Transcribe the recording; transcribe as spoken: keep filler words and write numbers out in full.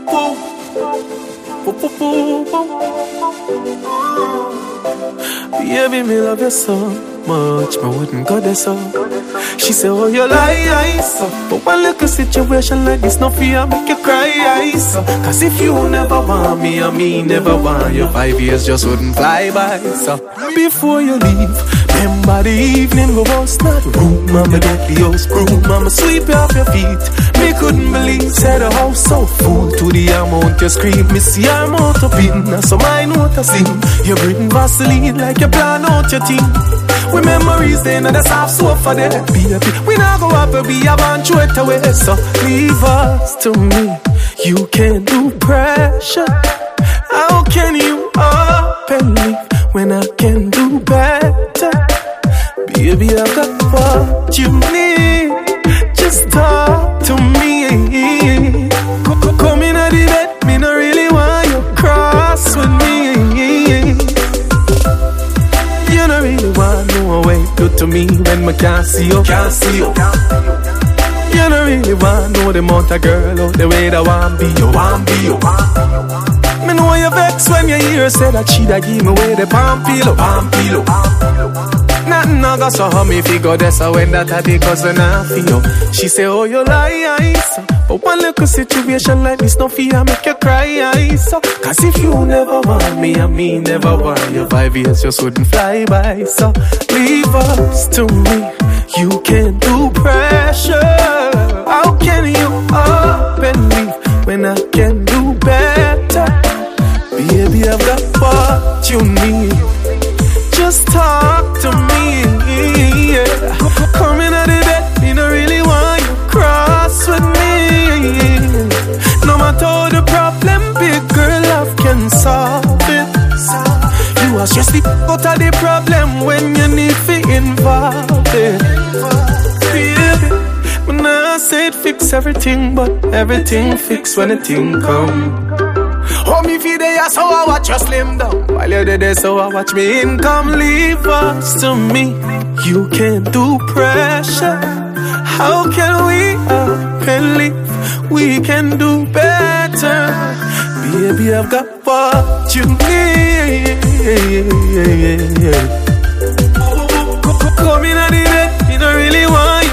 Whoa. Whoa, whoa, whoa, whoa. Baby, me love you so much, I wouldn't go there so. She said, oh, you lie, so. But one little situation like this, no fear, make you cry, so. Cause if you never want me, and me never want you, five years just wouldn't fly by, so. Before you leave, remember the evening we was not room, mama get the house broom, mama sweep you off your feet. Me couldn't believe, said the house so full to the amount you scream. Me see I'm out of pin, so my note I sing. You bring Vaseline like you plan out your team. We memories then and the soft sofa there, baby. We not go up and we have on throw it away. So leave us to me. You can't do pressure. How can you up and leave when I can do better? Baby, I've got what you need. Just talk to me. Come in at the bed, me no really want you cross with me. You don't really want no way do to me when me can't see you, can't see you. You don't really want no the amount of girl out the way that want be you, want be you. Me know you vex when you hear say that she da give me away the palm pillow, palm pillow. Nothing I got so how me figure this so when that I did cause when I feel. She say oh you lie, so. But one little situation like this no fear make you cry, so. Cause if you never want me and me never want you, five years just wouldn't fly by, so. Leave us to me. You can't do pressure. How can you up and leave when I can do better? Baby, I've got what you need. Just talk to me, yeah. Come in at the bed, me no really want you cross with me. No matter the problem, big girl love can solve it. You are just the out of the problem when you need to involve it. Baby, when I said fix everything, but everything fix when the thing come. Oh, me feed there, so I watch you slim down. While you're there, so I watch me income. Leave us to me. You can't do pressure. How can we up and leave? We can do better. Baby, I've got what you need. Come in at the bed, you don't really want